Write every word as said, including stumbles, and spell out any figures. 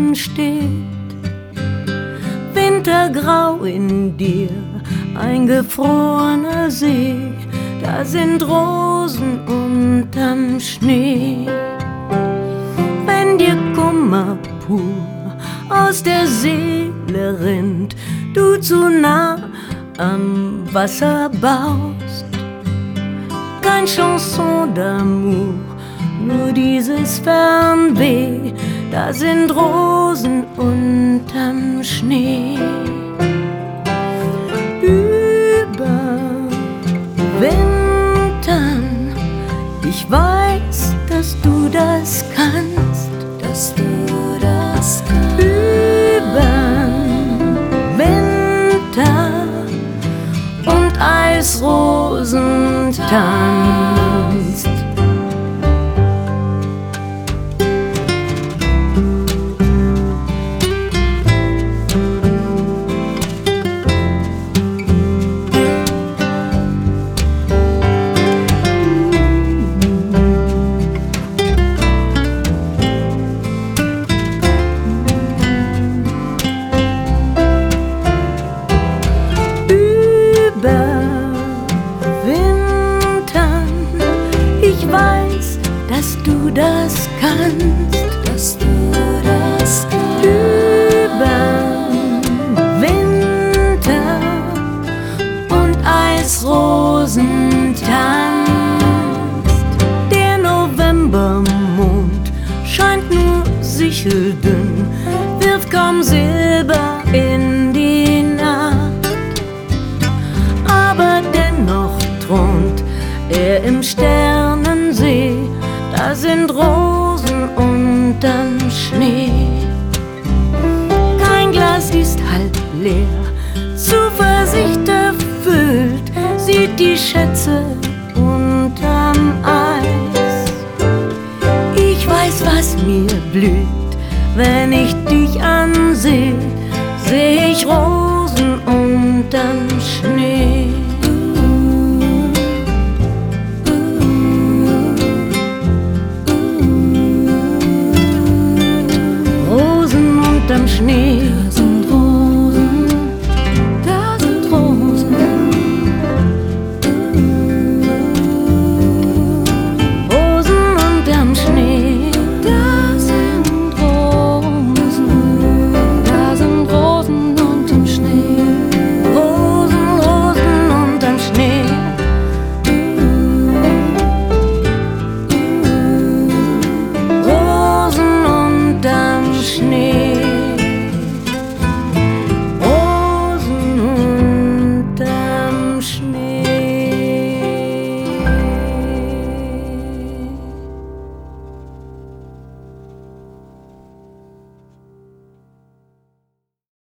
Garten steht. Wintergrau in dir, ein gefrorener See, da sind Rosen unterm Schnee. Wenn dir Kummer pur aus der Seele rinnt, du zu nah am Wasser baust, kein Chanson d'amour, nur dieses Fernweh, da sind Rosen unterm Schnee. Überwintern, ich weiß, dass du das kannst, dass du das kannst. Übern Winter und Eisrosen tanzt. Ich weiß, dass du das kannst, dass du das kannst. Übern Winter und Eisrosen tanzt. Der Novembermond scheint nur sicheldünn, wirft kaum Silber in die Nacht, aber dennoch thront er im Sternensee, da sind Rosen unterm Schnee. Kein Glas ist halb leer, Zuversicht erfüllt, sieht die Schätze unterm Eis. Ich weiß, was mir blüht, wenn ich dich anseh, seh ich Rosen unterm Schnee. Unterm Schnee.